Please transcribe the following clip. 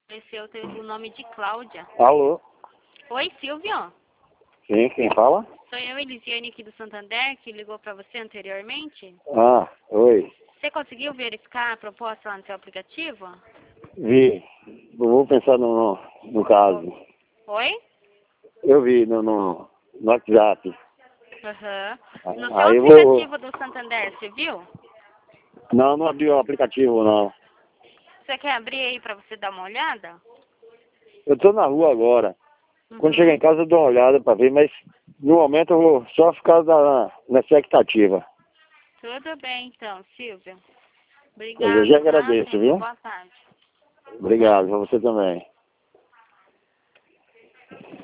Esse eu tenho o nome de Cláudia. Alô? Oi, Silvio? Sim, quem fala? Sou eu, Elisiane, aqui do Santander, que ligou para você anteriormente. Ah, oi. Você conseguiu verificar a proposta lá no seu aplicativo? Vi. Eu vou pensar no caso. Oi? Eu vi no WhatsApp. Aham. No seu Aí eu aplicativo do Santander, você viu? Não abri o aplicativo, não. Você quer abrir aí para você dar uma olhada? Eu tô na rua agora. Quando chegar em Uhum. casa eu dou uma olhada pra ver, mas no momento eu vou só ficar na expectativa. Tudo bem, então, Silvio. Pois eu já Obrigado, tá? agradeço, Tenha uma viu? boa tarde. Obrigado, pra você também.